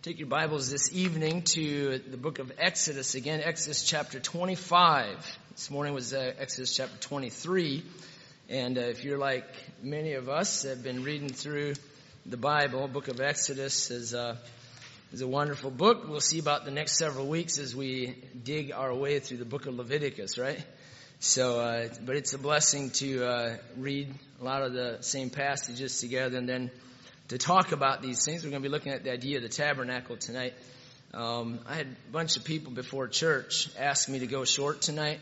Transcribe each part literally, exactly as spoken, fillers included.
Take your Bibles this evening to the book of Exodus again, Exodus chapter twenty-five. This morning was uh, Exodus chapter twenty-three. And uh, if you're like many of us have been reading through the Bible, book of Exodus is, uh, is a wonderful book. We'll see about the next several weeks as we dig our way through the book of Leviticus, right? So, uh, but it's a blessing to uh, read a lot of the same passages together and then to talk about these things. We're going to be looking at the idea of the tabernacle tonight. Um, I had a bunch of people before church ask me to go short tonight.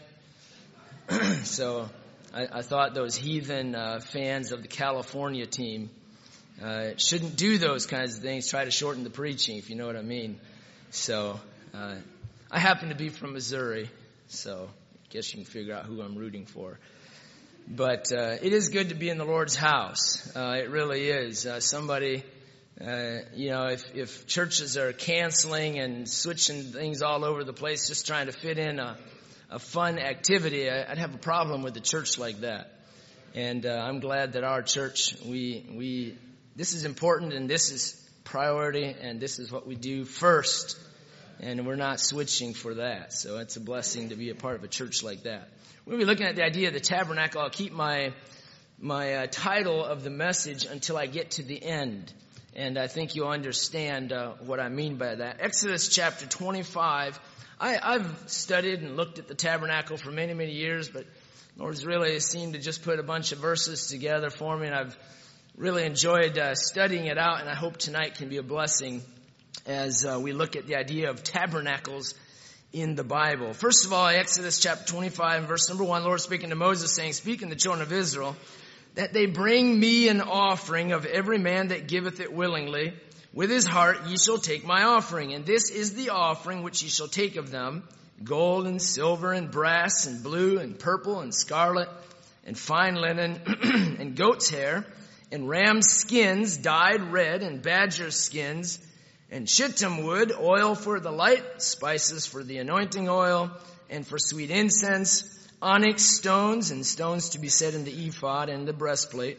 so I, I thought those heathen uh, fans of the California team uh, shouldn't do those kinds of things, try to shorten the preaching, if you know what I mean. So uh, I happen to be from Missouri, so I guess you can figure out who I'm rooting for. But uh, it is good to be in the Lord's house. Uh, it really is. Uh, somebody, uh, you know, if, if churches are canceling and switching things all over the place, just trying to fit in a, a fun activity, I'd have a problem with a church like that. And uh, I'm glad that our church, we we this is important and this is priority and this is what we do first. And we're not switching for that. So it's a blessing to be a part of a church like that. We'll be looking at the idea of the tabernacle. I'll keep my my uh, title of the message until I get to the end. And I think you'll understand uh, what I mean by that. Exodus chapter twenty-five. I, I've studied and looked at the tabernacle for many, many years, but the Lord's really seemed to just put a bunch of verses together for me, and I've really enjoyed uh, studying it out, and I hope tonight can be a blessing as uh, we look at the idea of tabernacles in the Bible. First of all, Exodus chapter twenty-five, verse number one, Lord speaking to Moses, saying, Speak unto the children of Israel, that they bring me an offering of every man that giveth it willingly. With his heart ye shall take my offering. And this is the offering which ye shall take of them, gold and silver and brass and blue and purple and scarlet and fine linen and goat's hair and ram skins dyed red and badger skins and shittim wood, oil for the light, spices for the anointing oil, and for sweet incense, onyx stones, and stones to be set in the ephod and the breastplate.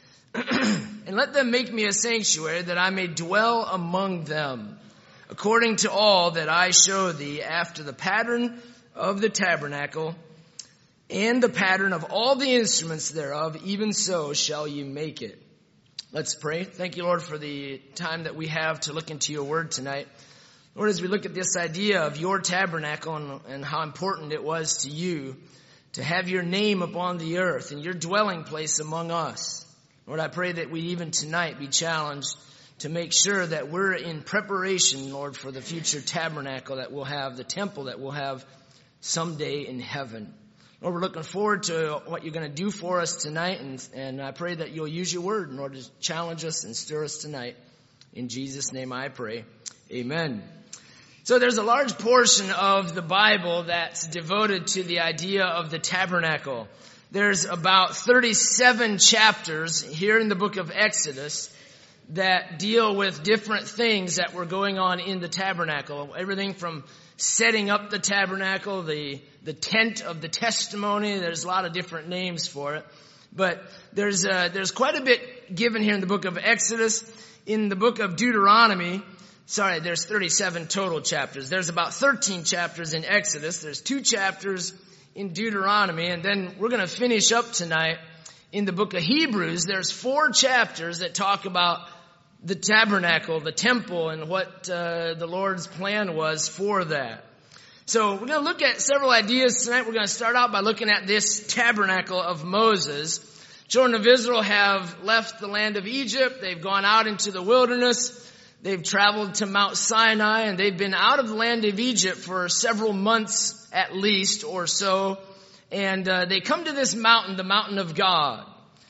And let them make me a sanctuary, that I may dwell among them, according to all that I show thee, after the pattern of the tabernacle, and the pattern of all the instruments thereof, even so shall ye make it. Let's pray. Thank you, Lord, for the time that we have to look into your word tonight. Lord, as we look at this idea of your tabernacle and, and how important it was to you to have your name upon the earth and your dwelling place among us. Lord, I pray that we even tonight be challenged to make sure that we're in preparation, Lord, for the future tabernacle that we'll have, the temple that we'll have someday in heaven. Lord, we're looking forward to what you're going to do for us tonight, and, and I pray that you'll use your word in order to challenge us and stir us tonight. In Jesus' name I pray. Amen. So there's a large portion of the Bible that's devoted to the idea of the tabernacle. There's about thirty-seven chapters here in the book of Exodus that deal with different things that were going on in the tabernacle. Everything from setting up the tabernacle, the the tent of the testimony. There's a lot of different names for it. But there's uh, there's quite a bit given here in the book of Exodus. In the book of Deuteronomy, sorry, there's thirty-seven total chapters. There's about thirteen chapters in Exodus. There's two chapters in Deuteronomy. And then we're going to finish up tonight in the book of Hebrews. There's four chapters that talk about the tabernacle, the temple, and what uh, the Lord's plan was for that. So we're going to look at several ideas tonight. We're going to start out by looking at this tabernacle of Moses. Children of Israel have left the land of Egypt. They've gone out into the wilderness. They've traveled to Mount Sinai, and they've been out of the land of Egypt for several months at least or so. And uh, they come to this mountain, the mountain of God.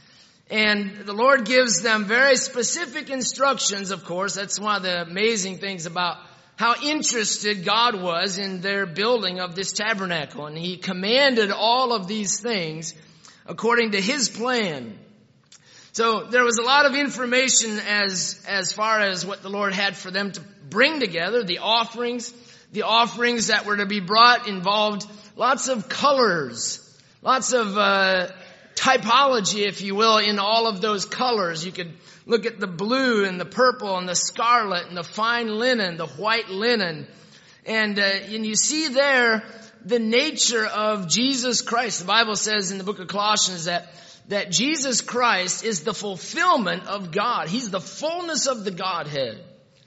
And the Lord gives them very specific instructions, of course. That's one of the amazing things about how interested God was in their building of this tabernacle. And he commanded all of these things according to his plan. So there was a lot of information as, as far as what the Lord had for them to bring together. The offerings, the offerings that were to be brought involved lots of colors, lots of, uh, typology, if you will, in all of those colors. You could look at the blue and the purple and the scarlet and the fine linen, the white linen. And, uh, and you see there the nature of Jesus Christ. The Bible says in the book of Colossians that, that Jesus Christ is the fulfillment of God. He's the fullness of the Godhead.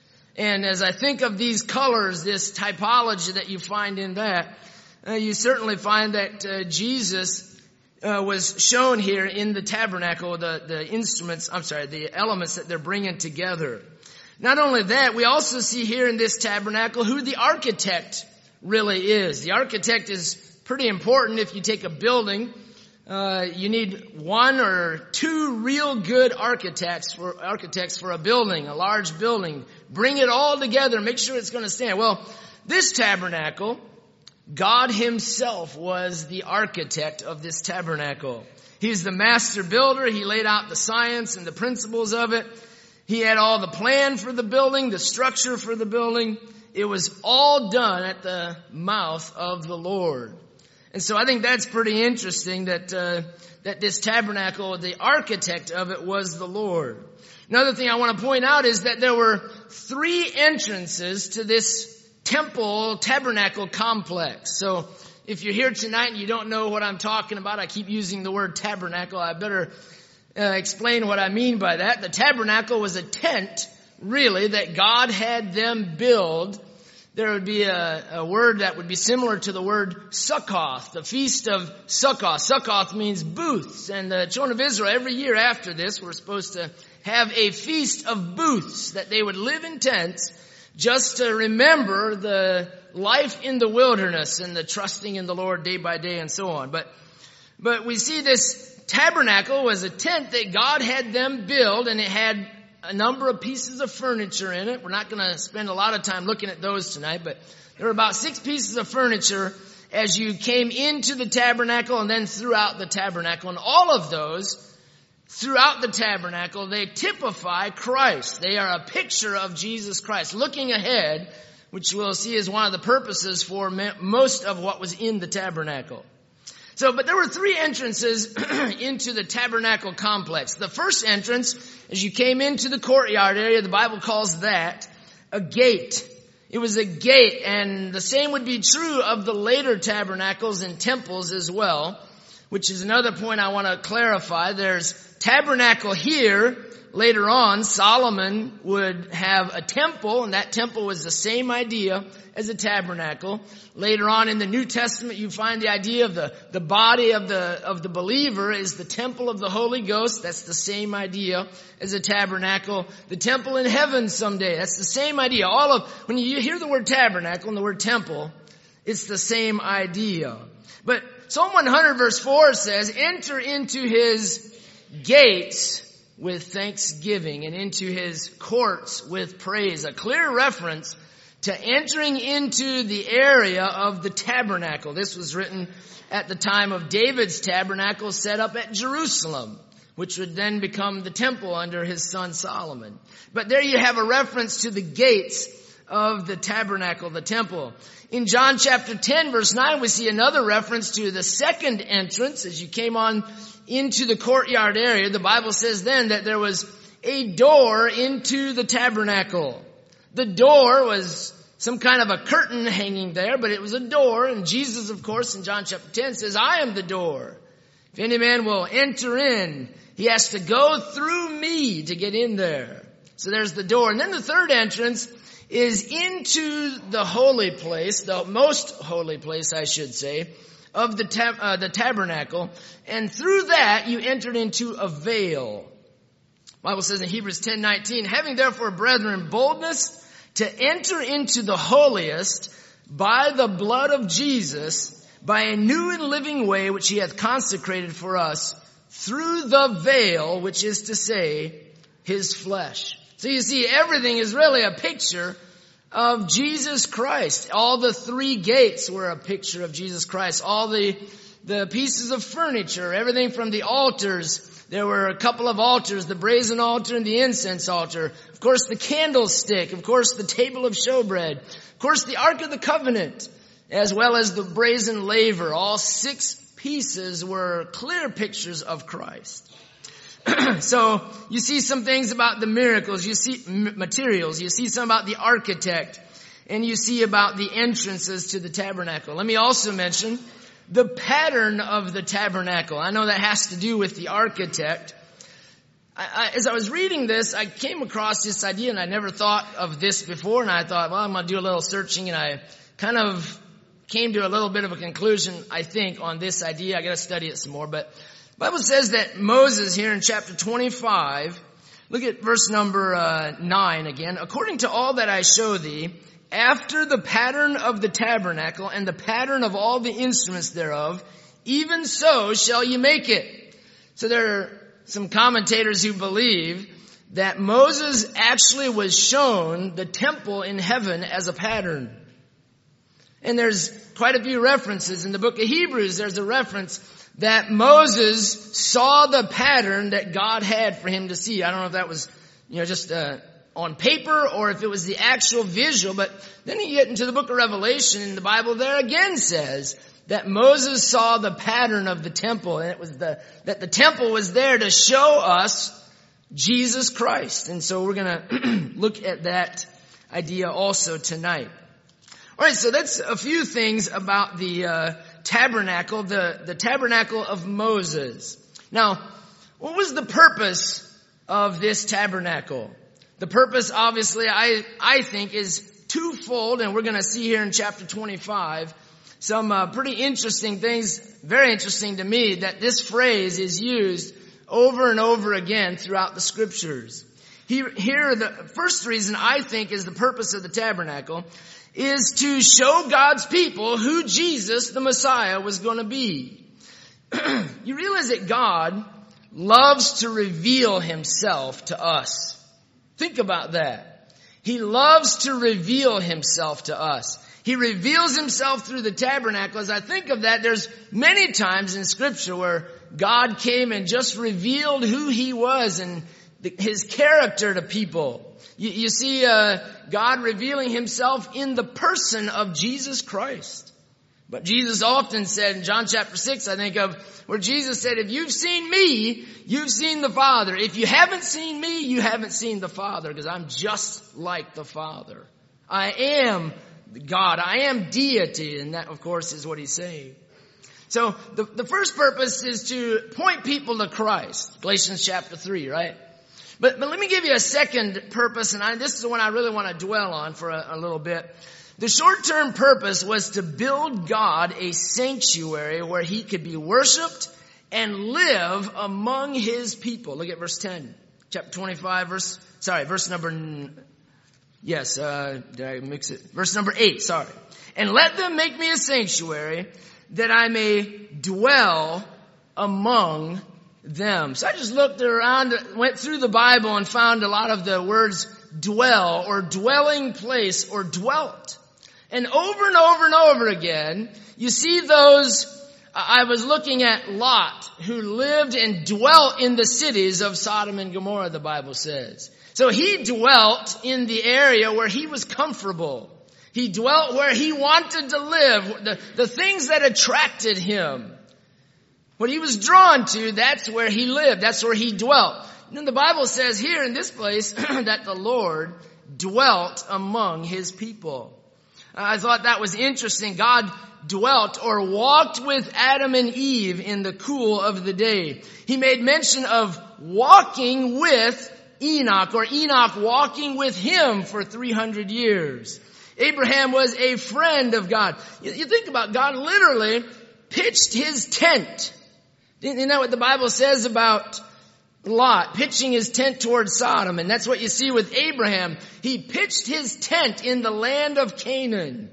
And as I think of these colors, this typology that you find in that, uh, you certainly find that uh, Jesus uh, was shown here in the tabernacle, the, the instruments, I'm sorry, the elements that they're bringing together. Not only that, we also see here in this tabernacle who the architect really is. The architect is pretty important. If you take a building, uh, you need one or two real good architects for architects for a building, a large building. Bring it all together, make sure it's going to stand. Well, this tabernacle, God himself was the architect of this tabernacle. He's the master builder. He laid out the science and the principles of it. He had all the plan for the building, the structure for the building. It was all done at the mouth of the Lord. And so I think that's pretty interesting that uh, that this tabernacle, the architect of it was the Lord. Another thing I want to point out is that there were three entrances to this temple tabernacle complex. So if you're here tonight and you don't know what I'm talking about, I keep using the word tabernacle. I better uh, explain what I mean by that. The tabernacle was a tent, really, that God had them build. There would be a, a word that would be similar to the word Sukkoth, the feast of Sukkoth. Sukkoth means booths. And the children of Israel, every year after this, were supposed to have a feast of booths, that they would live in tents just to remember the life in the wilderness and the trusting in the Lord day by day and so on. But, but we see this tabernacle was a tent that God had them build, and it had a number of pieces of furniture in it. We're not going to spend a lot of time looking at those tonight, but there were about six pieces of furniture as you came into the tabernacle and then throughout the tabernacle. And all of those throughout the tabernacle, they typify Christ. They are a picture of Jesus Christ. Looking ahead, which we'll see is one of the purposes for most of what was in the tabernacle. So, but there were three entrances into the tabernacle complex. The first entrance, as you came into the courtyard area, the Bible calls that a gate. It was a gate, and the same would be true of the later tabernacles and temples as well, which is another point I want to clarify. There's tabernacle here. Later on, Solomon would have a temple, and that temple was the same idea as a tabernacle. Later on in the New Testament, you find the idea of the, the body of the, of the believer is the temple of the Holy Ghost. That's the same idea as a tabernacle. The temple in heaven someday, that's the same idea. All of, when you hear the word tabernacle and the word temple, it's the same idea. But Psalm one hundred verse four says, enter into his gates with thanksgiving and into his courts with praise. A clear reference to entering into the area of the tabernacle. This was written at the time of David's tabernacle set up at Jerusalem, which would then become the temple under his son Solomon. But there you have a reference to the gates of the tabernacle, the temple. In John chapter ten verse nine, we see another reference to the second entrance as you came on into the courtyard area. The Bible says then that there was a door into the tabernacle. The door was some kind of a curtain hanging there, but it was a door. And Jesus, of course, in John chapter ten says, I am the door. If any man will enter in, he has to go through me to get in there. So there's the door. And then the third entrance is into the holy place, the most holy place, I should say, of the tab- uh, the tabernacle. And through that, you entered into a veil. The Bible says in Hebrews ten nineteen, having therefore, brethren, boldness to enter into the holiest by the blood of Jesus, by a new and living way which he hath consecrated for us through the veil, which is to say, his flesh. So you see, everything is really a picture of Jesus Christ. All the three gates were a picture of Jesus Christ. All the, the pieces of furniture, everything from the altars. There were a couple of altars, the brazen altar and the incense altar. Of course, the candlestick. Of course, the table of showbread. Of course, the Ark of the Covenant, as well as the brazen laver. All six pieces were clear pictures of Christ. So you see some things about the miracles, you see materials, you see some about the architect, and you see about the entrances to the tabernacle. Let me also mention the pattern of the tabernacle. I know that has to do with the architect. I, I, as I was reading this, I came across this idea, and I never thought of this before, and I thought, well, I'm going to do a little searching, and I kind of came to a little bit of a conclusion, I think, on this idea. I got to study it some more, but the Bible says that Moses here in chapter twenty-five, look at verse number uh, nine again. According to all that I show thee, after the pattern of the tabernacle and the pattern of all the instruments thereof, even so shall you make it. So there are some commentators who believe that Moses actually was shown the temple in heaven as a pattern. And there's quite a few references. In the book of Hebrews, there's a reference that Moses saw the pattern that God had for him to see. I don't know if that was, you know, just uh, on paper or if it was the actual visual. But then you get into the book of Revelation, and the Bible there again says that Moses saw the pattern of the temple, and it was the that the temple was there to show us Jesus Christ. And so we're going to look at that idea also tonight. All right, so that's a few things about the uh, tabernacle, the, the tabernacle of Moses. Now, what was the purpose of this tabernacle? The purpose, obviously, I, I think is twofold, and we're going to see here in chapter twenty-five some uh, pretty interesting things, very interesting to me, that this phrase is used over and over again throughout the scriptures. Here, here the first reason I think is the purpose of the tabernacle is to show God's people who Jesus, the Messiah, was going to be. You realize that God loves to reveal himself to us. Think about that. He loves to reveal himself to us. He reveals himself through the tabernacle. As I think of that, there's many times in Scripture where God came and just revealed who he was and his character to people. You, you see uh, God revealing himself in the person of Jesus Christ. But Jesus often said in John chapter six, I think of, where Jesus said, if you've seen me, you've seen the Father. If you haven't seen me, you haven't seen the Father, because I'm just like the Father. I am God. I am deity. And that, of course, is what he's saying. So the, the first purpose is to point people to Christ. Galatians chapter three, right? But, but let me give you a second purpose, and I, this is the one I really want to dwell on for a, a little bit. The short-term purpose was to build God a sanctuary where he could be worshiped and live among his people. Look at verse ten, chapter twenty-five, verse, sorry, verse number, yes, uh, did I mix it? Verse number eight, sorry. And let them make me a sanctuary that I may dwell among them. So I just looked around, went through the Bible and found a lot of the words dwell or dwelling place or dwelt. And over and over and over again, you see those, I was looking at Lot, who lived and dwelt in the cities of Sodom and Gomorrah, the Bible says. So he dwelt in the area where he was comfortable. He dwelt where he wanted to live, the, the things that attracted him. What he was drawn to, that's where he lived. That's where he dwelt. And then the Bible says here in this place that the Lord dwelt among his people. I thought that was interesting. God dwelt or walked with Adam and Eve in the cool of the day. He made mention of walking with Enoch, or Enoch walking with him for three hundred years. Abraham was a friend of God. You think about God literally pitched his tent. Isn't that what the Bible says about Lot pitching his tent towards Sodom? And that's what you see with Abraham. He pitched his tent in the land of Canaan.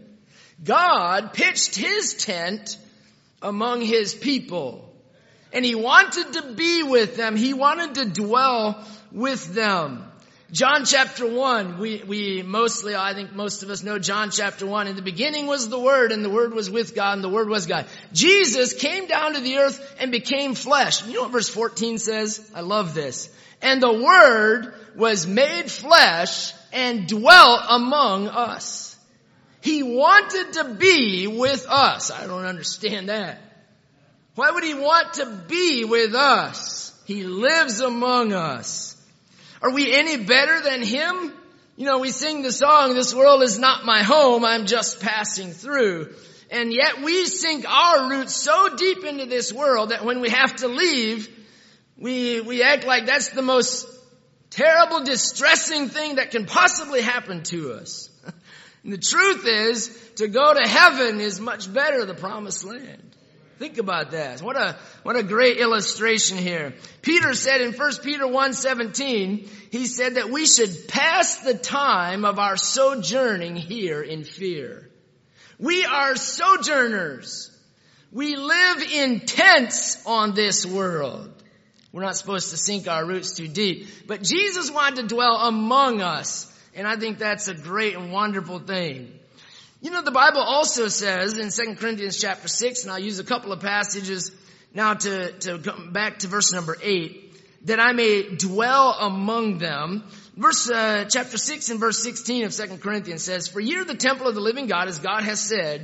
God pitched his tent among his people. And he wanted to be with them. He wanted to dwell with them. John chapter one, we, we mostly, I think most of us know John chapter one. In the beginning was the Word, and the Word was with God, and the Word was God. Jesus came down to the earth and became flesh. You know what verse fourteen says? I love this. And the Word was made flesh and dwelt among us. He wanted to be with us. I don't understand that. Why would he want to be with us? He lives among us. Are we any better than him? You know, we sing the song, "This world is not my home, I'm just passing through." And yet we sink our roots so deep into this world that when we have to leave, we, we act like that's the most terrible, distressing thing that can possibly happen to us. And the truth is, to go to heaven is much better, the promised land. Think about that. What a, what a great illustration here. Peter said in First Peter one seventeen, he said that we should pass the time of our sojourning here in fear. We are sojourners. We live in tents on this world. We're not supposed to sink our roots too deep. But Jesus wanted to dwell among us. And I think that's a great and wonderful thing. You know, the Bible also says in Second Corinthians chapter six, and I'll use a couple of passages now to, to come back to verse number eight, that I may dwell among them. Verse, uh, chapter six and verse sixteen of Second Corinthians says, "For ye are the temple of the living God, as God has said,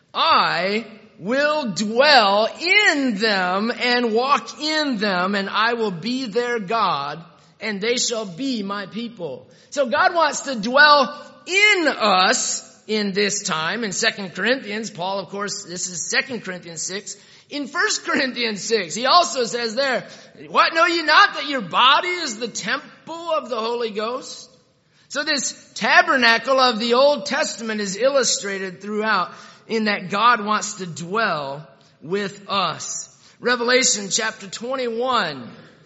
I will dwell in them and walk in them, and I will be their God, and they shall be my people." So God wants to dwell in us in this time. In Second Corinthians, Paul, of course, this is Second Corinthians six. In First Corinthians six, he also says there, "What, know ye not that your body is the temple of the Holy Ghost?" So this tabernacle of the Old Testament is illustrated throughout in that God wants to dwell with us. Revelation chapter twenty-one,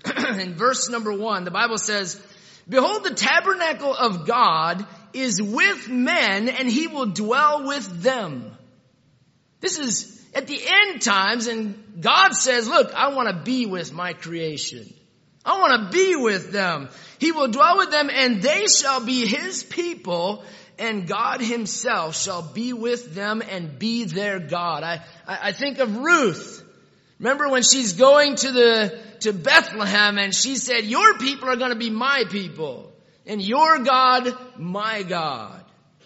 in verse number one, the Bible says, "Behold, the tabernacle of God is with men, and he will dwell with them." This is at the end times, and God says, look, I want to be with my creation. I want to be with them. He will dwell with them, and they shall be his people, and God himself shall be with them and be their God. I, I, I think of Ruth. Remember when she's going to the to Bethlehem, and she said, "Your people are going to be my people, and your God, my God."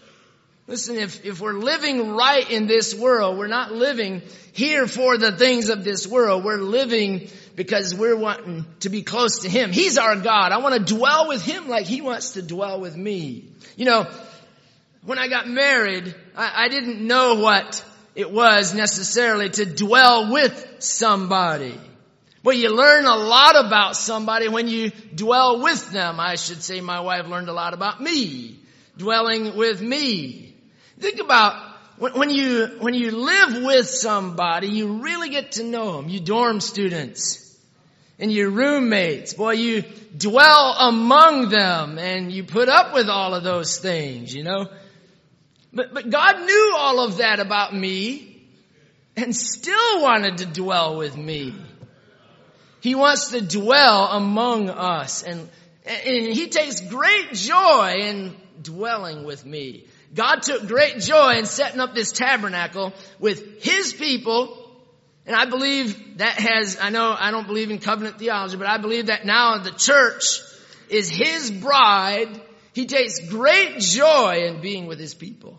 Listen, if, if we're living right in this world, we're not living here for the things of this world. We're living because we're wanting to be close to him. He's our God. I want to dwell with him like he wants to dwell with me. You know, when I got married, I, I didn't know what it was necessarily to dwell with somebody. Well, you learn a lot about somebody when you dwell with them. I should say my wife learned a lot about me, dwelling with me. Think about when, when you when you live with somebody, you really get to know them. You dorm students and your roommates. Boy, you dwell among them and you put up with all of those things, you know. But but God knew all of that about me and still wanted to dwell with me. He wants to dwell among us, and, and he takes great joy in dwelling with me. God took great joy in setting up this tabernacle with his people. And I believe that has, I know I don't believe in covenant theology, but I believe that now the church is his bride. He takes great joy in being with his people.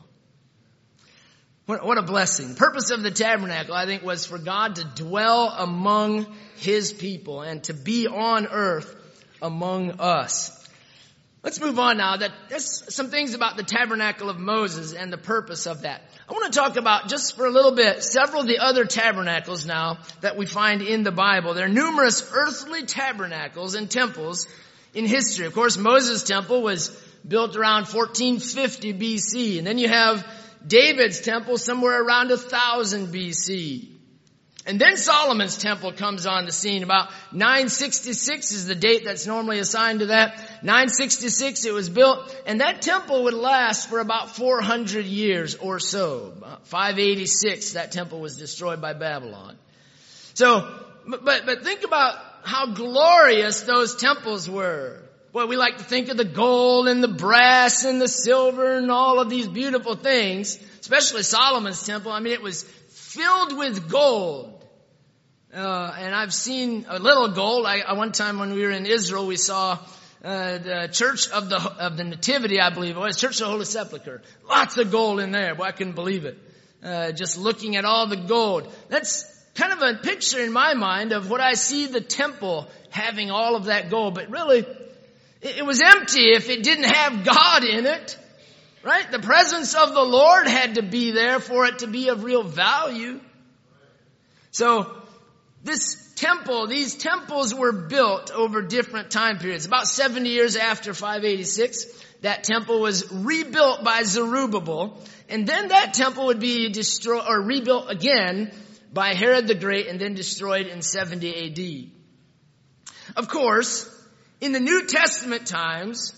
What, what a blessing. The purpose of the tabernacle, I think, was for God to dwell among his people and to be on earth among us. Let's move on now. That there's some things about the tabernacle of Moses and the purpose of that. I want to talk about, just for a little bit, several of the other tabernacles now that we find in the Bible. There are numerous earthly tabernacles and temples in history. Of course, Moses' temple was built around fourteen fifty B C. And then you have David's temple somewhere around one thousand B C. And then Solomon's temple comes on the scene. About nine sixty-six is the date that's normally assigned to that. nine sixty-six it was built, and that temple would last for about four hundred years or so. About five eighty-six, that temple was destroyed by Babylon. So, but, but think about how glorious those temples were. Boy, we like to think of the gold and the brass and the silver and all of these beautiful things, especially Solomon's temple. I mean, it was filled with gold. Uh, and I've seen a little gold. I, I, one time when we were in Israel, we saw uh, the Church of the of the Nativity, I believe it was, Church of the Holy Sepulchre. Lots of gold in there. Boy, I couldn't believe it. Uh, just looking at all the gold. That's kind of a picture in my mind of what I see the temple having all of that gold. But really, it was empty if it didn't have God in it. Right? The presence of the Lord had to be there for it to be of real value. So, this temple, these temples were built over different time periods. About seventy years after five eighty-six, that temple was rebuilt by Zerubbabel. And then that temple would be destroyed, or rebuilt again by Herod the Great, and then destroyed in seventy A D. Of course, in the New Testament times,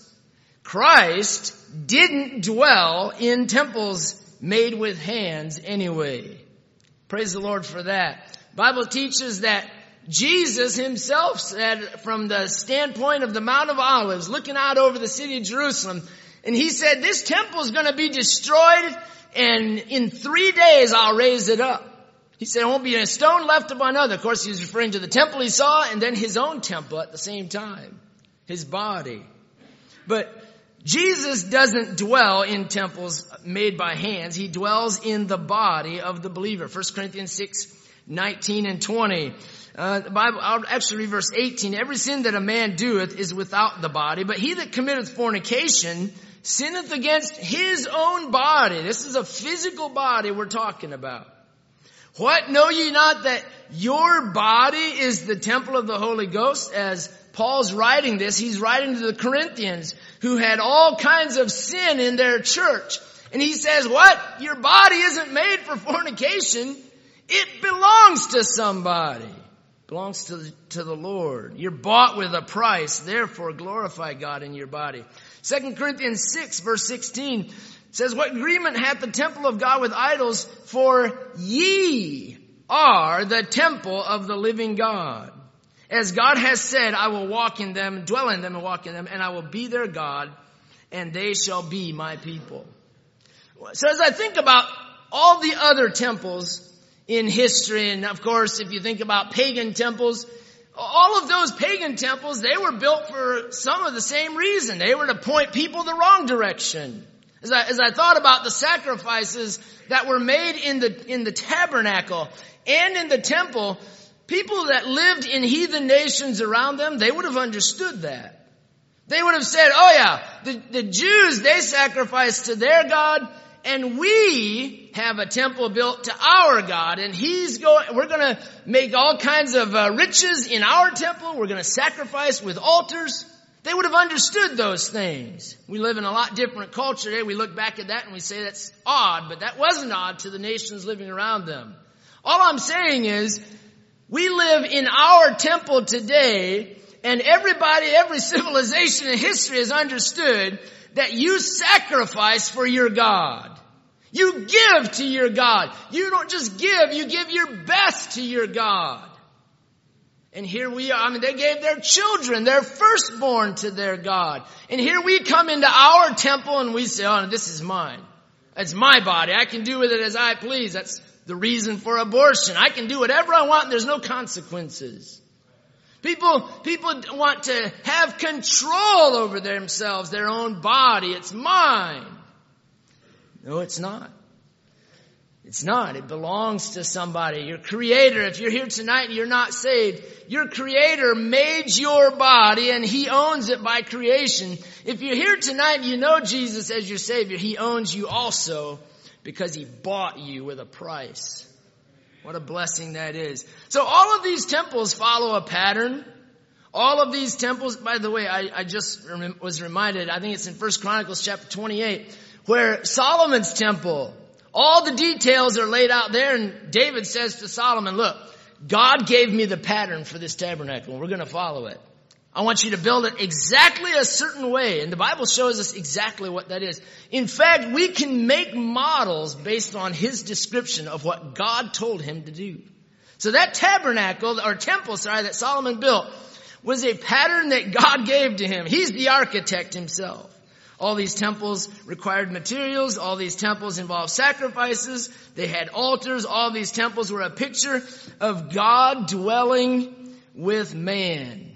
Christ didn't dwell in temples made with hands anyway. Praise the Lord for that. The Bible teaches that Jesus himself said from the standpoint of the Mount of Olives, looking out over the city of Jerusalem, and he said, this temple is going to be destroyed, and in three days I'll raise it up. He said, there won't be a stone left upon another. Of course, he was referring to the temple he saw, and then his own temple at the same time. His body. But Jesus doesn't dwell in temples made by hands. He dwells in the body of the believer. First Corinthians six, nineteen and twenty. Uh, the Bible, I'll actually read verse eighteen. Every sin that a man doeth is without the body, but he that committeth fornication sinneth against his own body. This is a physical body we're talking about. What, know ye not that your body is the temple of the Holy Ghost? As Paul's writing this, he's writing to the Corinthians who had all kinds of sin in their church. And he says, what? Your body isn't made for fornication. It belongs to somebody. It belongs to the, to the Lord. You're bought with a price. Therefore, glorify God in your body. Second Corinthians six, verse sixteen says, what agreement hath the temple of God with idols? For ye are the temple of the living God. As God has said, I will walk in them, dwell in them and walk in them, and I will be their God, and they shall be my people. So as I think about all the other temples in history, and of course, if you think about pagan temples, all of those pagan temples, they were built for some of the same reason. They were to point people the wrong direction. As I, as I thought about the sacrifices that were made in the, in the tabernacle and in the temple, people that lived in heathen nations around them, they would have understood that. They would have said, oh yeah, the, the Jews, they sacrifice to their God, and we have a temple built to our God, and he's going, we're going to make all kinds of uh, riches in our temple. We're going to sacrifice with altars. They would have understood those things. We live in a lot different culture today. We look back at that and we say that's odd, but that wasn't odd to the nations living around them. All I'm saying is, we live in our temple today, and everybody, every civilization in history has understood that you sacrifice for your God. You give to your God. You don't just give, you give your best to your God. And here we are. I mean, they gave their children, their firstborn to their God. And here we come into our temple and we say, oh, this is mine. That's my body. I can do with it as I please. That's the reason for abortion. I can do whatever I want and there's no consequences. People, people want to have control over themselves, their own body. It's mine. No, it's not. It's not. It belongs to somebody. Your Creator, if you're here tonight and you're not saved, your Creator made your body and He owns it by creation. If you're here tonight and you know Jesus as your Savior, He owns you also because He bought you with a price. What a blessing that is. So all of these temples follow a pattern. All of these temples, by the way, I, I just rem- was reminded, I think it's in First Chronicles chapter twenty-eight, where Solomon's temple, all the details are laid out there, and David says to Solomon, look, God gave me the pattern for this tabernacle, and we're going to follow it. I want you to build it exactly a certain way, and the Bible shows us exactly what that is. In fact, we can make models based on his description of what God told him to do. So that tabernacle, or temple, sorry, that Solomon built, was a pattern that God gave to him. He's the architect himself. All these temples required materials. All these temples involved sacrifices. They had altars. All these temples were a picture of God dwelling with man.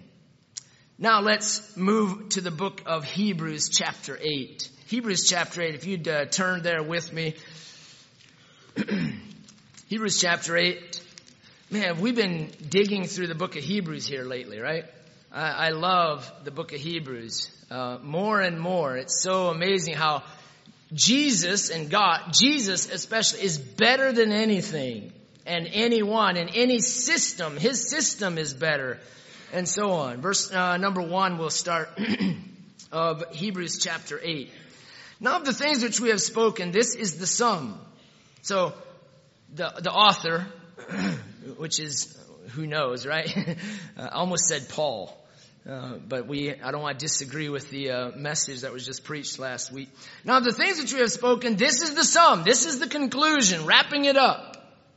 Now let's move to the book of Hebrews chapter eight. Hebrews chapter eight, if you'd uh, turn there with me. Hebrews chapter eight. Man, we've been digging through the book of Hebrews here lately, right? I, I love the book of Hebrews uh, more and more. It's so amazing how Jesus and God, Jesus especially, is better than anything and anyone and any system. His system is better, and so on. Verse uh, number one, we'll start of Hebrews chapter eight. Now of the things which we have spoken, this is the sum. So the the author, which is, who knows, right? I almost said Paul. Uh, but we, I don't want to disagree with the uh, message that was just preached last week. Now, of the things which we have spoken, this is the sum. This is the conclusion, wrapping it up.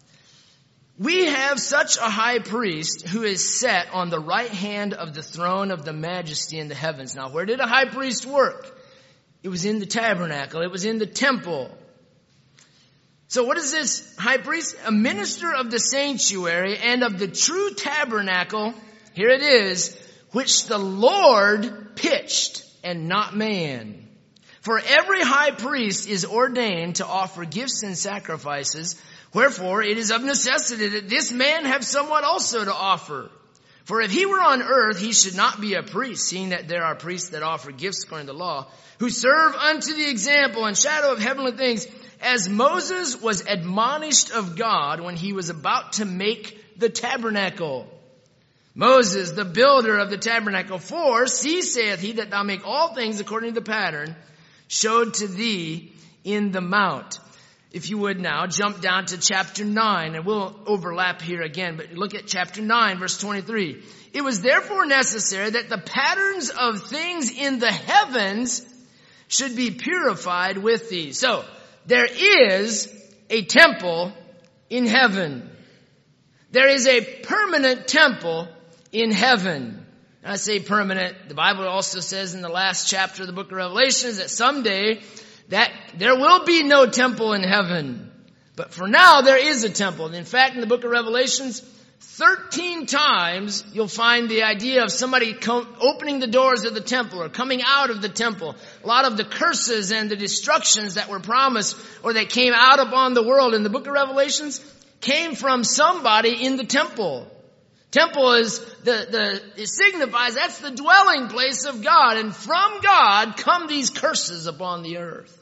We have such a high priest who is set on the right hand of the throne of the majesty in the heavens. Now, where did a high priest work? It was in the tabernacle. It was in the temple. So what is this high priest? A minister of the sanctuary and of the true tabernacle. Here it is. Which the Lord pitched and not man. For every high priest is ordained to offer gifts and sacrifices. Wherefore it is of necessity that this man have somewhat also to offer. For if he were on earth, he should not be a priest, seeing that there are priests that offer gifts according to the law, who serve unto the example and shadow of heavenly things, as Moses was admonished of God when he was about to make the tabernacle. Moses, the builder of the tabernacle, for, see, saith he, that thou make all things according to the pattern showed to thee in the mount. If you would now, jump down to chapter nine, and we'll overlap here again, but look at chapter nine, verse twenty-three. It was therefore necessary that the patterns of things in the heavens should be purified with these. So, there is a temple in heaven. There is a permanent temple in heaven. And I say permanent. The Bible also says in the last chapter of the book of Revelation that someday that there will be no temple in heaven. But for now, there is a temple. And in fact, in the book of Revelations, thirteen times you'll find the idea of somebody com- opening the doors of the temple or coming out of the temple. A lot of the curses and the destructions that were promised or that came out upon the world in the book of Revelations came from somebody in the temple. Temple is the, the, it signifies that's the dwelling place of God. And from God come these curses upon the earth.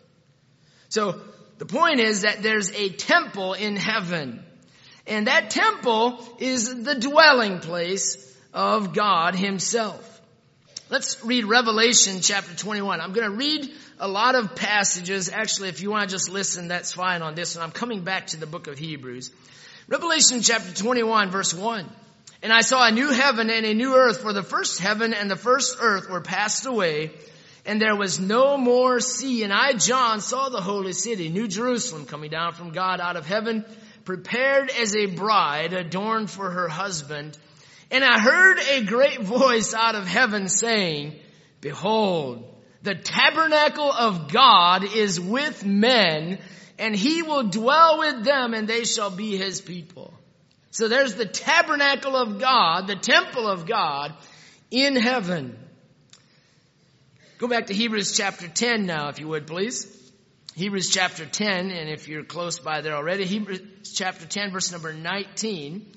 So the point is that there's a temple in heaven. And that temple is the dwelling place of God himself. Let's read Revelation chapter twenty-one. I'm going to read a lot of passages. Actually, if you want to just listen, that's fine on this one. I'm coming back to the book of Hebrews. Revelation chapter twenty-one, verse one. And I saw a new heaven and a new earth, for the first heaven and the first earth were passed away, and there was no more sea. And I, John, saw the holy city, New Jerusalem, coming down from God out of heaven, prepared as a bride adorned for her husband. And I heard a great voice out of heaven saying, Behold, the tabernacle of God is with men, and he will dwell with them, and they shall be his people. So there's the tabernacle of God, the temple of God in heaven. Go back to Hebrews chapter ten now, if you would, please. Hebrews chapter ten, and if you're close by there already, Hebrews chapter ten, verse number nineteen.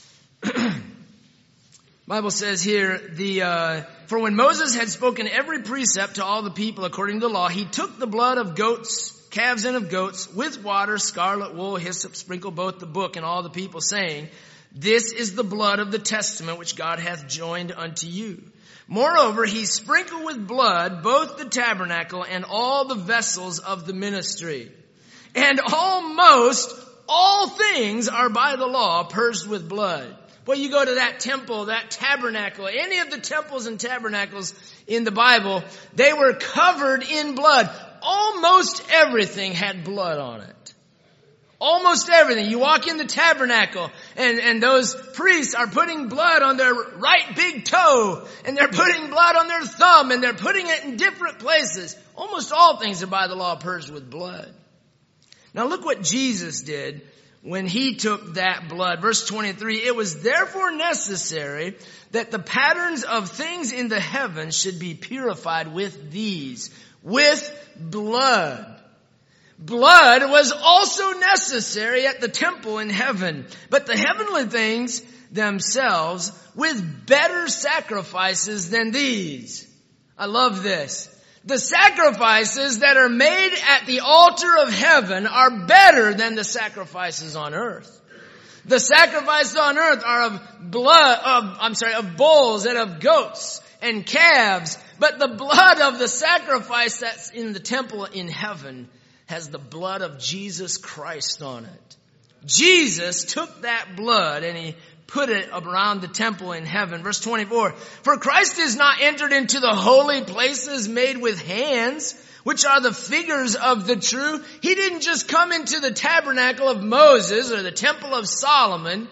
Bible says here, the uh, for when Moses had spoken every precept to all the people according to the law, he took the blood of goats, calves and of goats, with water, scarlet wool, hyssop, sprinkled both the book and all the people, saying, This is the blood of the testament which God hath joined unto you. Moreover, he sprinkled with blood both the tabernacle and all the vessels of the ministry. And almost all things are by the law purged with blood. Well, you go to that temple, that tabernacle, any of the temples and tabernacles in the Bible, they were covered in blood. Almost everything had blood on it. Almost everything. You walk in the tabernacle and, and those priests are putting blood on their right big toe, and they're putting blood on their thumb, and they're putting it in different places. Almost all things are by the law purged with blood. Now look what Jesus did when he took that blood. Verse twenty-three, it was therefore necessary that the patterns of things in the heavens should be purified with these, with blood. blood was also necessary at the temple in heaven, but the heavenly things themselves with better sacrifices than these. I love this. The sacrifices that are made at the altar of heaven are better than the sacrifices on earth. The sacrifices on earth are of blood, of, I'm sorry, of bulls and of goats and calves, but the blood of the sacrifice that's in the temple in heaven has the blood of Jesus Christ on it. Jesus took that blood and he put it around the temple in heaven. Verse twenty-four, for Christ is not entered into the holy places made with hands, which are the figures of the true. He didn't just come into the tabernacle of Moses or the temple of Solomon.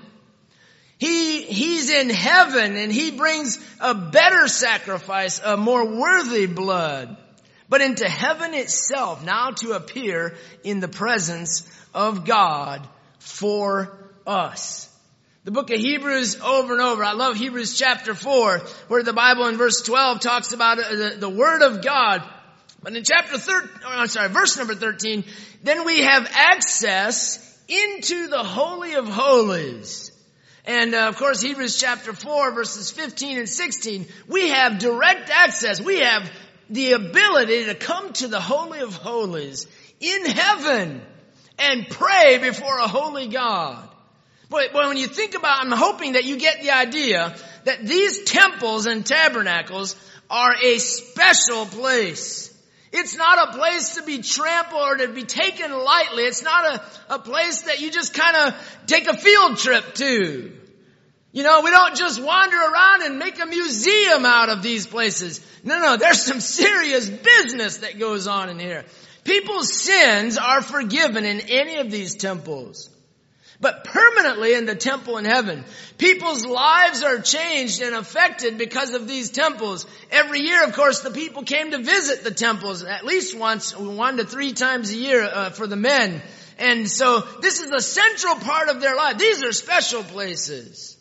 He, he's in heaven and he brings a better sacrifice, a more worthy blood. But into heaven itself, now to appear in the presence of God for us. The book of Hebrews over and over. I love Hebrews chapter four, where the Bible in verse twelve talks about the, the Word of God. But in chapter thirteen, I'm sorry, verse number thirteen, then we have access into the Holy of Holies. And uh, of course, Hebrews chapter four, verses fifteen and sixteen, we have direct access. We have the ability to come to the Holy of Holies in heaven and pray before a holy God. But when you think about, I'm hoping that you get the idea that these temples and tabernacles are a special place. It's not a place to be trampled or to be taken lightly. It's not a, a place that you just kind of take a field trip to. You know, we don't just wander around and make a museum out of these places. No, no, there's some serious business that goes on in here. People's sins are forgiven in any of these temples. But permanently in the temple in heaven, people's lives are changed and affected because of these temples. Every year, of course, the people came to visit the temples at least once, one to three times a year uh, for the men. And so this is a central part of their life. These are special places.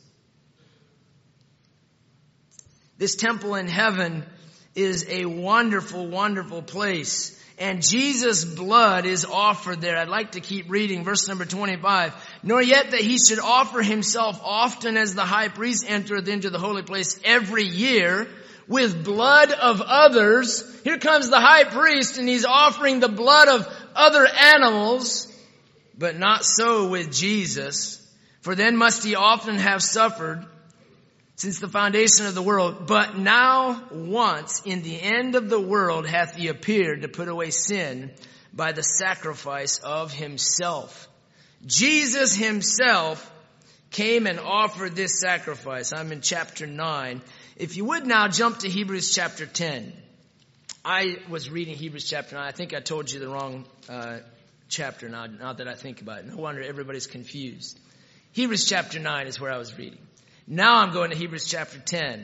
This temple in heaven is a wonderful, wonderful place. And Jesus' blood is offered there. I'd like to keep reading verse number twenty-five. Nor yet that he should offer himself often as the high priest entereth into the holy place every year with blood of others. Here comes the high priest and he's offering the blood of other animals. But not so with Jesus. For then must he often have suffered since the foundation of the world. But now once in the end of the world hath he appeared to put away sin by the sacrifice of himself. Jesus himself came and offered this sacrifice. I'm in chapter nine. If you would now jump to Hebrews chapter ten. I was reading Hebrews chapter nine. I think I told you the wrong uh, chapter now, now that I think about it. No wonder everybody's confused. Hebrews chapter nine is where I was reading. Now I'm going to Hebrews chapter ten.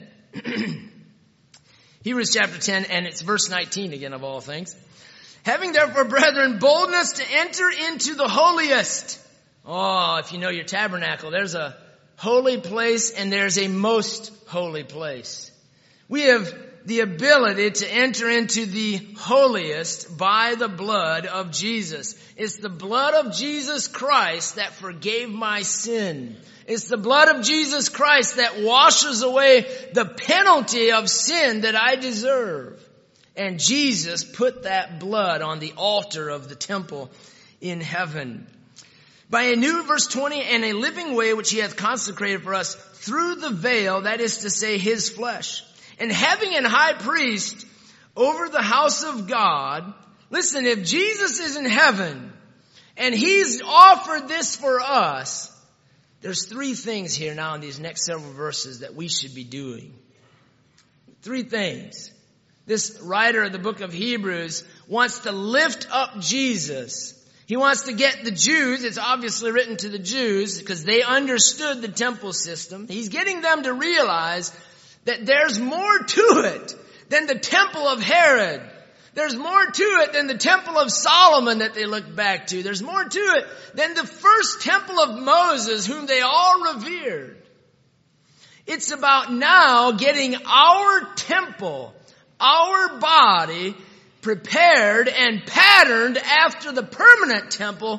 Hebrews chapter ten, and it's verse nineteen again of all things. Having therefore, brethren, boldness to enter into the holiest. Oh, if you know your tabernacle, there's a holy place and there's a most holy place. We have the ability to enter into the holiest by the blood of Jesus. It's the blood of Jesus Christ that forgave my sin. It's the blood of Jesus Christ that washes away the penalty of sin that I deserve. And Jesus put that blood on the altar of the temple in heaven. By a new, verse twenty, and a living way which he hath consecrated for us through the veil, that is to say, his flesh. And having an high priest over the house of God, listen, if Jesus is in heaven and he's offered this for us, there's three things here now in these next several verses that we should be doing. Three things. This writer of the book of Hebrews wants to lift up Jesus. He wants to get the Jews, it's obviously written to the Jews because they understood the temple system. He's getting them to realize that there's more to it than the temple of Herod. There's more to it than the temple of Solomon that they look back to. There's more to it than the first temple of Moses, whom they all revered. It's about now getting our temple, our body, prepared and patterned after the permanent temple,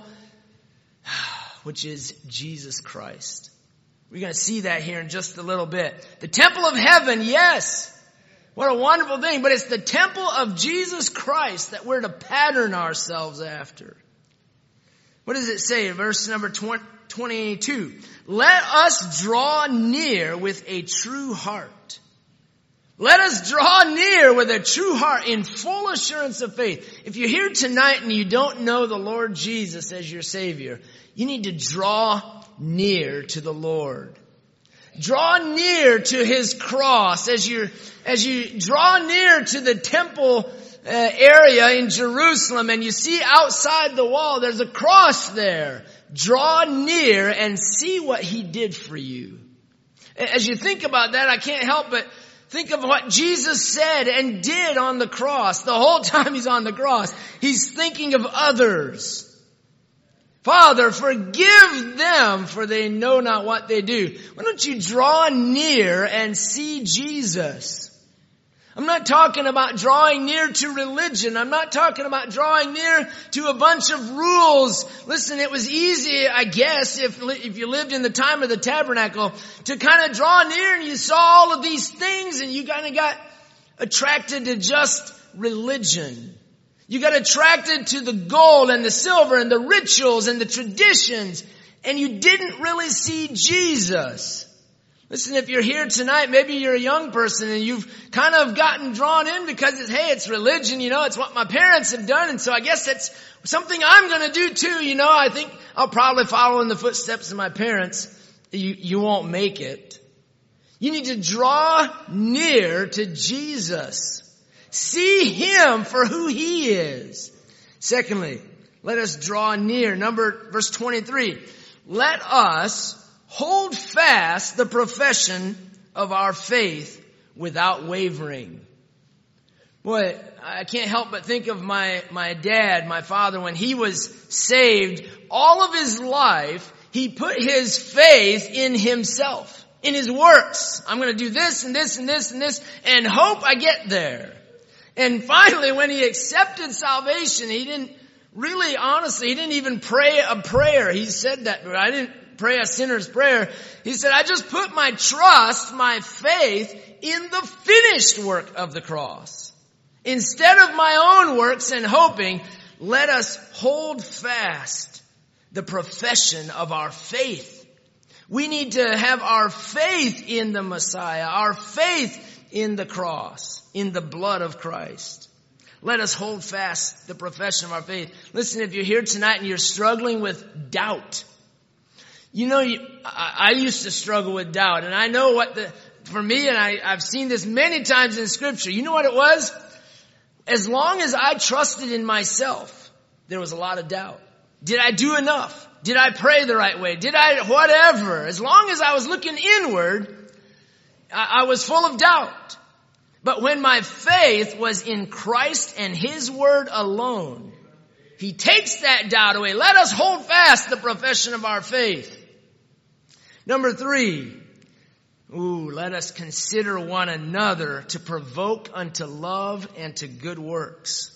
which is Jesus Christ. We're going to see that here in just a little bit. The temple of heaven, yes. What a wonderful thing. But it's the temple of Jesus Christ that we're to pattern ourselves after. What does it say in verse number twenty-two? Let us draw near with a true heart. Let us draw near with a true heart in full assurance of faith. If you're here tonight and you don't know the Lord Jesus as your Savior, you need to draw near to the Lord. Draw near to His cross as you as you draw near to the temple uh, area in Jerusalem and you see outside the wall there's a cross there. Draw near and see what He did for you. As you think about that, I can't help but think of what Jesus said and did on the cross. The whole time He's on the cross, He's thinking of others. Father, forgive them, for they know not what they do. Why don't you draw near and see Jesus? I'm not talking about drawing near to religion. I'm not talking about drawing near to a bunch of rules. Listen, it was easy, I guess, if if you lived in the time of the tabernacle, to kind of draw near and you saw all of these things and you kind of got attracted to just religion. You got attracted to the gold and the silver and the rituals and the traditions, and you didn't really see Jesus. Listen, if you're here tonight, maybe you're a young person and you've kind of gotten drawn in because it's, hey, it's religion, you know, it's what my parents have done, and so I guess that's something I'm going to do too, you know. I think I'll probably follow in the footsteps of my parents. You, you won't make it. You need to draw near to Jesus. See Him for who He is. Secondly, let us draw near. Number, verse twenty-three. Let us hold fast the profession of our faith without wavering. Boy, I can't help but think of my, my dad, my father, when he was saved, all of his life, he put his faith in himself, in his works. I'm going to do this and this and this and this and hope I get there. And finally, when he accepted salvation, he didn't really, honestly, he didn't even pray a prayer. He said that, I didn't pray a sinner's prayer. He said, I just put my trust, my faith in the finished work of the cross. Instead of my own works and hoping, let us hold fast the profession of our faith. We need to have our faith in the Messiah, our faith in the cross, in the blood of Christ. Let us hold fast the profession of our faith. Listen, if you're here tonight and you're struggling with doubt, you know, you, I, I used to struggle with doubt, and I know what the, for me, and I, I've seen this many times in Scripture, you know what it was? As long as I trusted in myself, there was a lot of doubt. Did I do enough? Did I pray the right way? Did I, whatever. As long as I was looking inward, I, I was full of doubt. But when my faith was in Christ and His Word alone, He takes that doubt away. Let us hold fast the profession of our faith. Number three, ooh, let us consider one another to provoke unto love and to good works.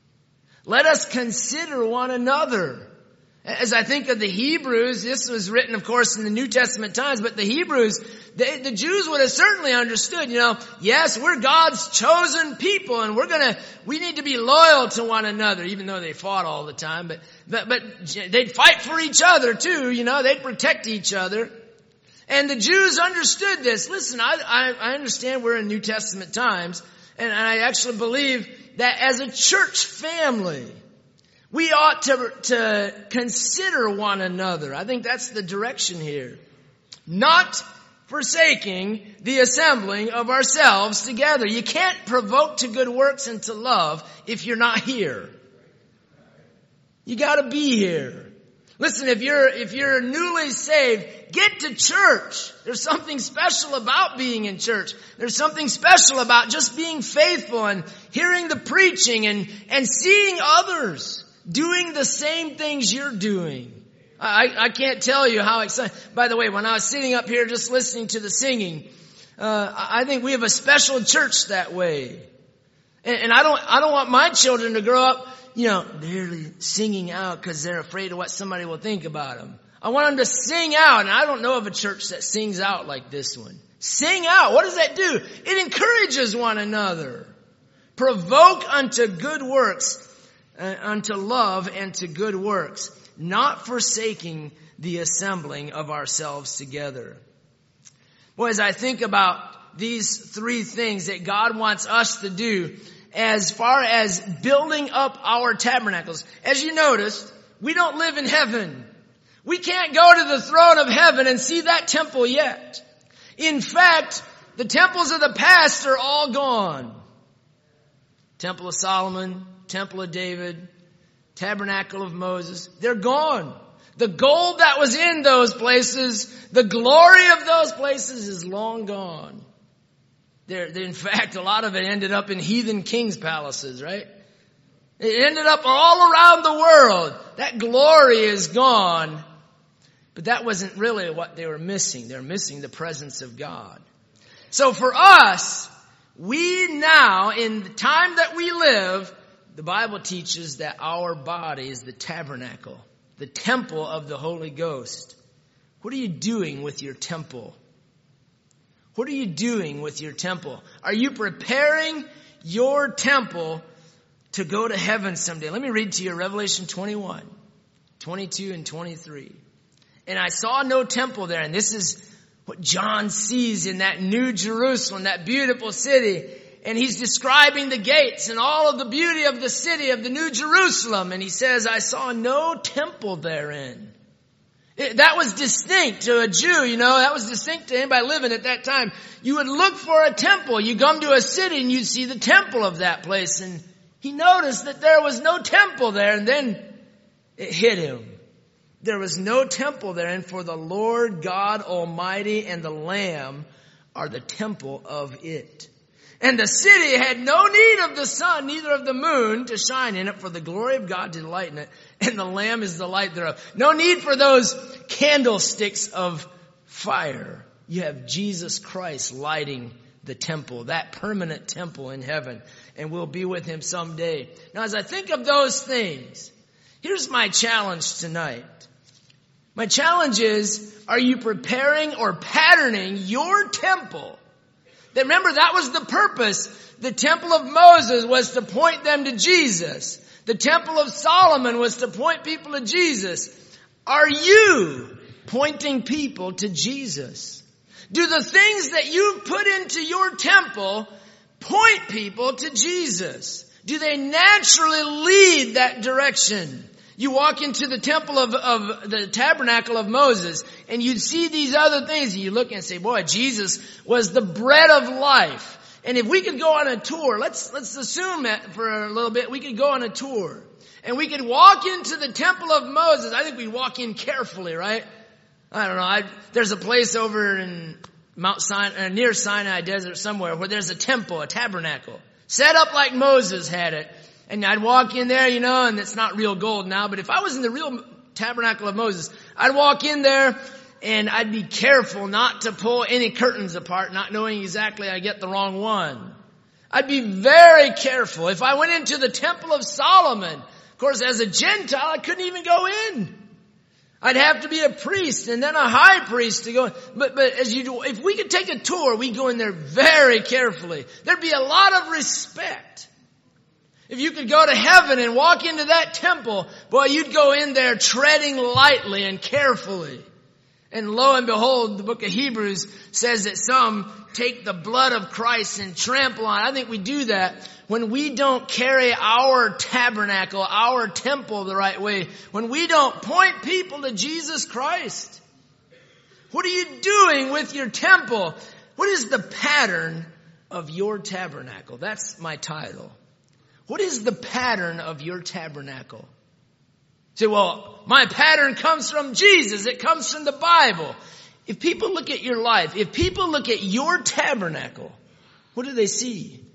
Let us consider one another. As I think of the Hebrews, this was written, of course, in the New Testament times, but the Hebrews, they, the Jews would have certainly understood, you know, yes, we're God's chosen people, and we're gonna, we need to be loyal to one another, even though they fought all the time, but, but, but they'd fight for each other too, you know, they'd protect each other. And the Jews understood this. Listen, I, I, I understand we're in New Testament times, and I actually believe that as a church family, we ought to, to consider one another. I think that's the direction here. Not forsaking the assembling of ourselves together. You can't provoke to good works and to love if you're not here. You gotta be here. Listen, if you're, if you're newly saved, get to church. There's something special about being in church. There's something special about just being faithful and hearing the preaching and, and seeing others doing the same things you're doing. I, I can't tell you how excited. By the way, when I was sitting up here just listening to the singing, uh, I think we have a special church that way. And, and I don't, I don't want my children to grow up, you know, barely singing out because they're afraid of what somebody will think about them. I want them to sing out, and I don't know of a church that sings out like this one. Sing out. What does that do? It encourages one another. Provoke unto good works, uh, unto love and to good works, not forsaking the assembling of ourselves together. Boy, as I think about these three things that God wants us to do as far as building up our tabernacles, as you noticed, we don't live in heaven. We can't go to the throne of heaven and see that temple yet. In fact, the temples of the past are all gone. Temple of Solomon, Temple of David, Tabernacle of Moses, they're gone. The gold that was in those places, the glory of those places is long gone. There, in fact, a lot of it ended up in heathen kings' palaces, right? It ended up all around the world. That glory is gone. But that wasn't really what they were missing. They were missing the presence of God. So for us, we now, in the time that we live, the Bible teaches that our body is the tabernacle, the temple of the Holy Ghost. What are you doing with your temple? What are you doing with your temple? Are you preparing your temple to go to heaven someday? Let me read to you Revelation twenty-one, twenty-two and twenty-three. And I saw no temple there. And this is what John sees in that New Jerusalem, that beautiful city. And he's describing the gates and all of the beauty of the city of the New Jerusalem. And he says, I saw no temple therein. It, that was distinct to a Jew, you know, that was distinct to anybody living at that time. You would look for a temple. You come to a city and you'd see the temple of that place. And he noticed that there was no temple there. And then it hit him. There was no temple there, and for the Lord God Almighty and the Lamb are the temple of it. And the city had no need of the sun, neither of the moon to shine in it, for the glory of God did lighten it, and the Lamb is the light thereof. No need for those candlesticks of fire. You have Jesus Christ lighting the temple, that permanent temple in heaven, and we'll be with him someday. Now, as I think of those things, here's my challenge tonight. My challenge is, are you preparing or patterning your temple? That, remember, that was the purpose. The temple of Moses was to point them to Jesus. The temple of Solomon was to point people to Jesus. Are you pointing people to Jesus? Do the things that you've put into your temple point people to Jesus? Do they naturally lead that direction? You walk into the temple of, of the tabernacle of Moses and you'd see these other things and you look and say, boy, Jesus was the bread of life. And if we could go on a tour, let's, let's assume that for a little bit, we could go on a tour and we could walk into the temple of Moses. I think we'd walk in carefully, right? I don't know. I, there's a place over in Mount Sinai, uh, near Sinai Desert somewhere where there's a temple, a tabernacle set up like Moses had it. And I'd walk in there, you know, and it's not real gold now, but if I was in the real tabernacle of Moses, I'd walk in there and I'd be careful not to pull any curtains apart, not knowing exactly I get the wrong one. I'd be very careful. If I went into the temple of Solomon, of course, as a Gentile, I couldn't even go in. I'd have to be a priest and then a high priest to go in. But, but as you do, if we could take a tour, we'd go in there very carefully. There'd be a lot of respect. If you could go to heaven and walk into that temple, boy, you'd go in there treading lightly and carefully. And lo and behold, the book of Hebrews says that some take the blood of Christ and trample on it. I think we do that when we don't carry our tabernacle, our temple the right way. When we don't point people to Jesus Christ. What are you doing with your temple? What is the pattern of your tabernacle? That's my title. What is the pattern of your tabernacle? Say, well, my pattern comes from Jesus. It comes from the Bible. If people look at your life, if people look at your tabernacle, what do they see?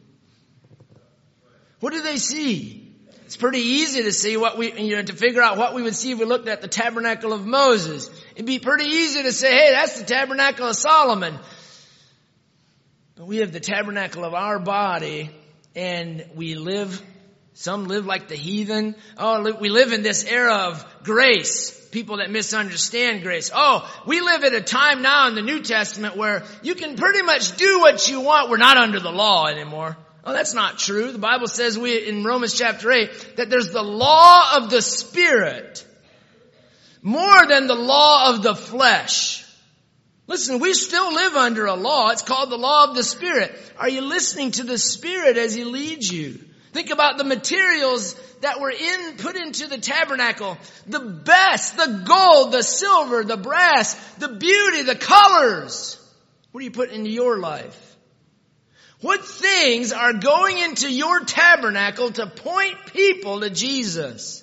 What do they see? It's pretty easy to see what we, you know, to figure out what we would see if we looked at the tabernacle of Moses. It'd be pretty easy to say, hey, that's the tabernacle of Solomon. But we have the tabernacle of our body. and we live, some live like the heathen. Oh, we live in this era of grace. People that misunderstand grace. Oh, we live at a time now in the New Testament where you can pretty much do what you want. We're not under the law anymore. Oh, that's not true. The Bible says we in Romans chapter eight that there's the law of the Spirit more than the law of the flesh. Listen, we still live under a law. It's called the law of the Spirit. Are you listening to the Spirit as He leads you? Think about the materials that were in, put into the tabernacle. The best, the gold, the silver, the brass, the beauty, the colors. What do you put into your life? What things are going into your tabernacle to point people to Jesus?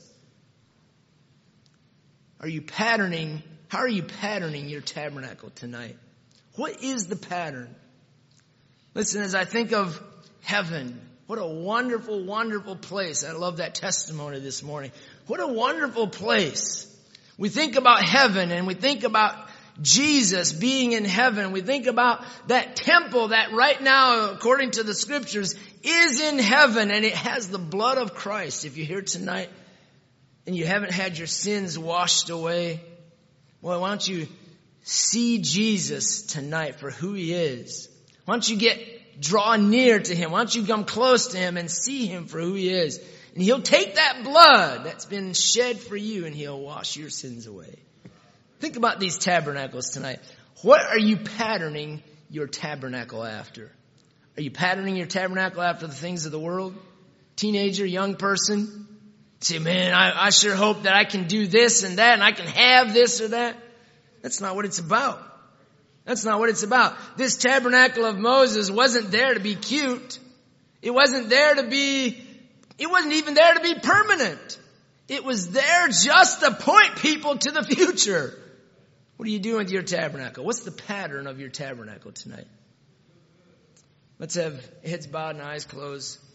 Are you patterning, how are you patterning your tabernacle tonight? What is the pattern? Listen, as I think of heaven, what a wonderful, wonderful place. I love that testimony this morning. What a wonderful place. We think about heaven and we think about Jesus being in heaven. We think about that temple that right now, according to the scriptures, is in heaven and it has the blood of Christ. If you're here tonight and you haven't had your sins washed away, well, why don't you see Jesus tonight for who He is? Why don't you get draw near to Him? Why don't you come close to Him and see Him for who He is? And He'll take that blood that's been shed for you and He'll wash your sins away. Think about these tabernacles tonight. What are you patterning your tabernacle after? Are you patterning your tabernacle after the things of the world? Teenager, young person? Say, man, I, I sure hope that I can do this and that and I can have this or that. That's not what it's about. That's not what it's about. This tabernacle of Moses wasn't there to be cute. It wasn't there to be, it wasn't even there to be permanent. It was there just to point people to the future. What are you doing with your tabernacle? What's the pattern of your tabernacle tonight? Let's have heads bowed and eyes closed.